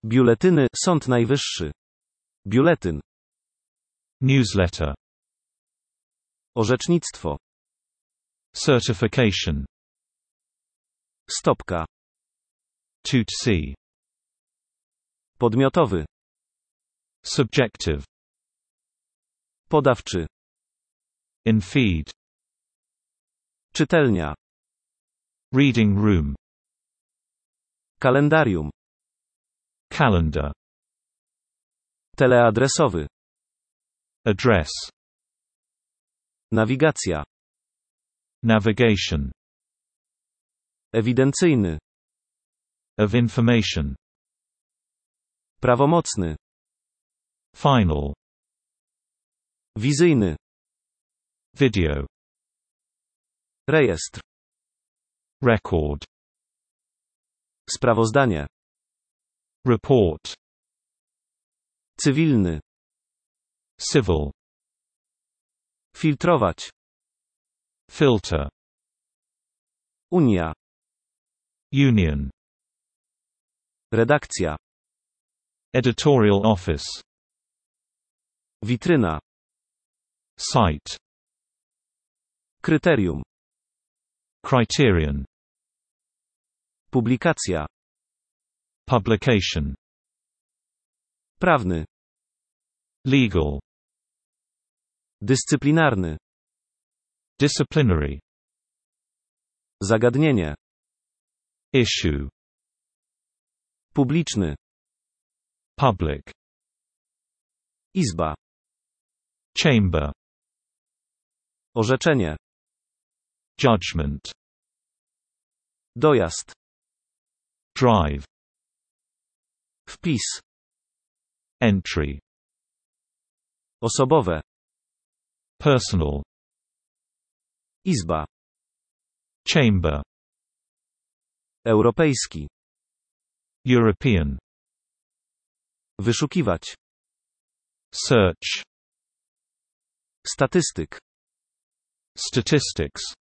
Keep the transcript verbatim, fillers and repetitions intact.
Biuletyny, Sąd Najwyższy. Biuletyn. Newsletter. Orzecznictwo. Certification. Stopka. To see. Podmiotowy. Subjective. Podawczy. In feed. Czytelnia. Reading room. Kalendarium. Calendar. Teleadresowy. Address. Nawigacja. Navigation. Ewidencyjny. Of information. Prawomocny. Final. Wizyjny. Video. Rejestr. Record. Sprawozdanie. Report. Cywilny. Civil. Filtrować. Filter. Unia. Union. Redakcja. Editorial office. Witryna. Site. Kryterium. Criterion. Publikacja. Publication. Prawny. Legal. Dyscyplinarny. Disciplinary. Zagadnienie. Issue. Publiczny. Public. Izba. Chamber. Orzeczenie. Judgment. Dojazd. Drive. Wpis. Entry. Osobowe. Personal. Izba. Chamber. Europejski. European. Wyszukiwać. Search. Statystyk. Statistics.